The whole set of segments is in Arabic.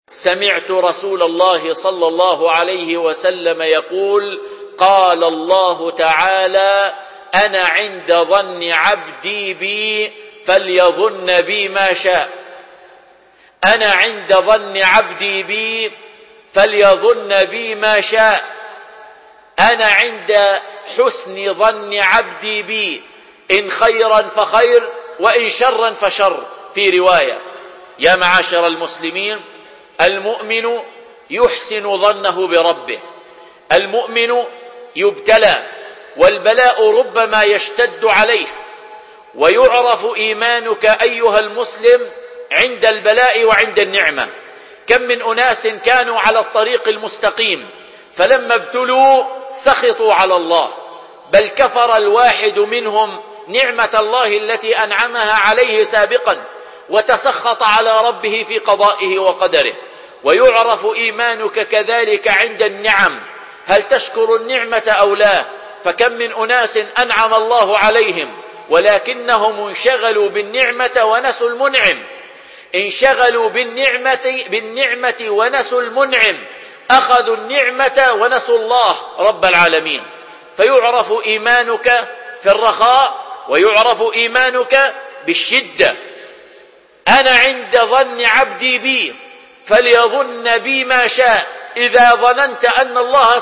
سمعت رسول الله صلى الله عليه وسلم يقول: قال الله تعالى: أنا عند ظن عبدي بي فليظن بي ما شاء. أنا عند ظن عبدي بي فليظن بي ما شاء. أنا عند حسن ظن عبدي بي، إن خيرا فخير وإن شرا فشر. في رواية: يا معاشر المسلمين، المؤمن يحسن ظنه بربه. المؤمن يبتلى، والبلاء ربما يشتد عليه، ويعرف إيمانك أيها المسلم عند البلاء وعند النعمة. كم من أناس كانوا على الطريق المستقيم، فلما ابتلوا سخطوا على الله، بل كفر الواحد منهم نعمة الله التي أنعمها عليه سابقا، وتسخط على ربه في قضائه وقدره. ويعرف إيمانك كذلك عند النعم، هل تشكر النعمة أو لا؟ فكم من أناس أنعم الله عليهم ولكنهم انشغلوا بالنعمة ونسوا المنعم. انشغلوا بالنعمة ونسوا المنعم، أخذوا النعمة ونسوا الله رب العالمين. فيعرف إيمانك في الرخاء، ويعرف إيمانك بالشدة. أنا عند ظن عبدي بي فليظن بي ما شاء. إذا ظننت أن الله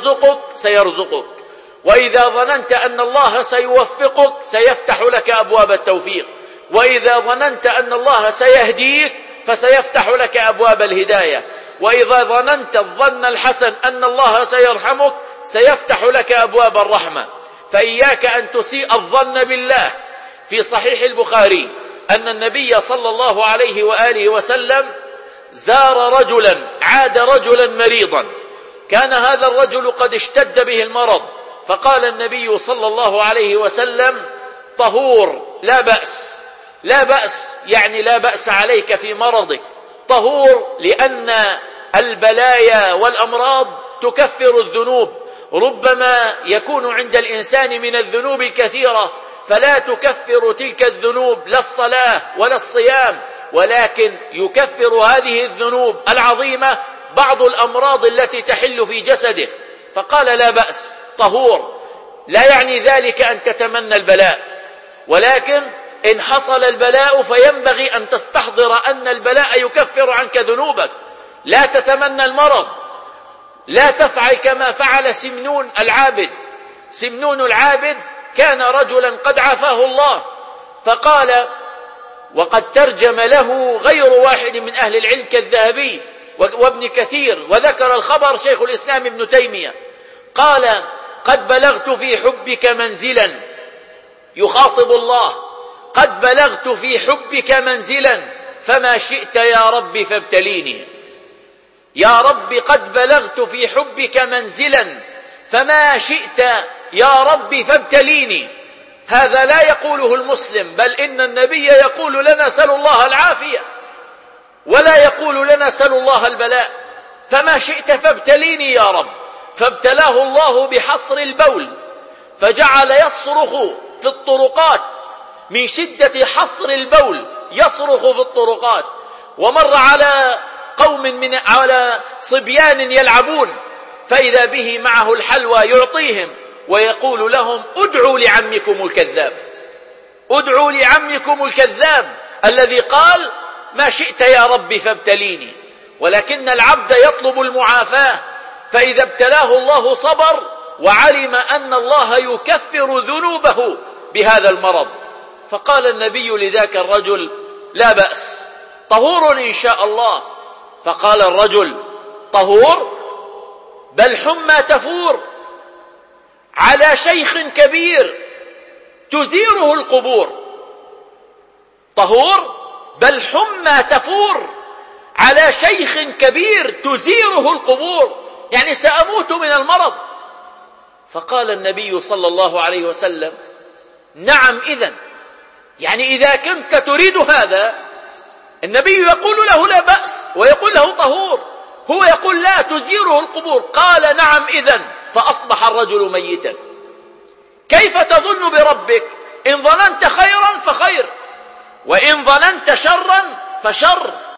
سيرزقك، وإذا ظننت أن الله سيوفقك سيفتح لك أبواب التوفيق، وإذا ظننت أن الله سيهديك فسيفتح لك أبواب الهداية، وإذا ظننت الظن الحسن أن الله سيرحمك سيفتح لك أبواب الرحمة. فإياك أن تسيء الظن بالله. في صحيح البخاري أن النبي صلى الله عليه وآله وسلم زار رجلا، عاد رجلا مريضا، كان هذا الرجل قد اشتد به المرض، فقال النبي صلى الله عليه وسلم: طهور، لا بأس. لا بأس يعني لا بأس عليك في مرضك، طهور، لأن البلايا والأمراض تكفر الذنوب. ربما يكون عند الإنسان من الذنوب الكثيرة فلا تكفر تلك الذنوب لا الصلاة ولا الصيام، ولكن يكفر هذه الذنوب العظيمة بعض الأمراض التي تحل في جسده. فقال: لا بأس، طهور. لا يعني ذلك أن تتمنى البلاء، ولكن إن حصل البلاء فينبغي أن تستحضر أن البلاء يكفر عنك ذنوبك. لا تتمنى المرض، لا تفعل كما فعل سمنون العابد. سمنون العابد كان رجلا قد عافاه الله، فقال، وقد ترجم له غير واحد من أهل العلم كالذهبي وابن كثير، وذكر الخبر شيخ الإسلام ابن تيمية، قال: قد بلغت في حبك منزلا، يخاطب الله، قد بلغت في حبك منزلا فما شئت يا رب فابتليني. يا رب قد بلغت في حبك منزلا فما شئت يا رب فابتليني. هذا لا يقوله المسلم، بل إن النبي يقول لنا: سلوا الله العافية، ولا يقول لنا: سلوا الله البلاء. فما شئت فابتليني يا رب. فابتلاه الله بحصر البول، فجعل يصرخ في الطرقات من شدة حصر البول، يصرخ في الطرقات. ومر على قوم على صبيان يلعبون، فإذا به معه الحلوى يعطيهم ويقول لهم: ادعوا لعمكم الكذاب، ادعوا لعمكم الكذاب الذي قال: ما شئت يا رب فابتليني. ولكن العبد يطلب المعافاة، فإذا ابتلاه الله صبر وعلم أن الله يكفر ذنوبه بهذا المرض. فقال النبي لذاك الرجل: لا بأس، طهور إن شاء الله. فقال الرجل: طهور؟ بل حمى تفور على شيخ كبير تزيره القبور. طهور؟ بل حمى تفور على شيخ كبير تزيره القبور، يعني سأموت من المرض. فقال النبي صلى الله عليه وسلم: نعم إذن، يعني إذا كنت تريد هذا. النبي يقول له: لا بأس، ويقول له: طهور، هو يقول: لا، تزيره القبور. قال: نعم إذن. فأصبح الرجل ميتا. كيف تظن بربك؟ إن ظننت خيرا فخير، وإن ظننت شرا فشر.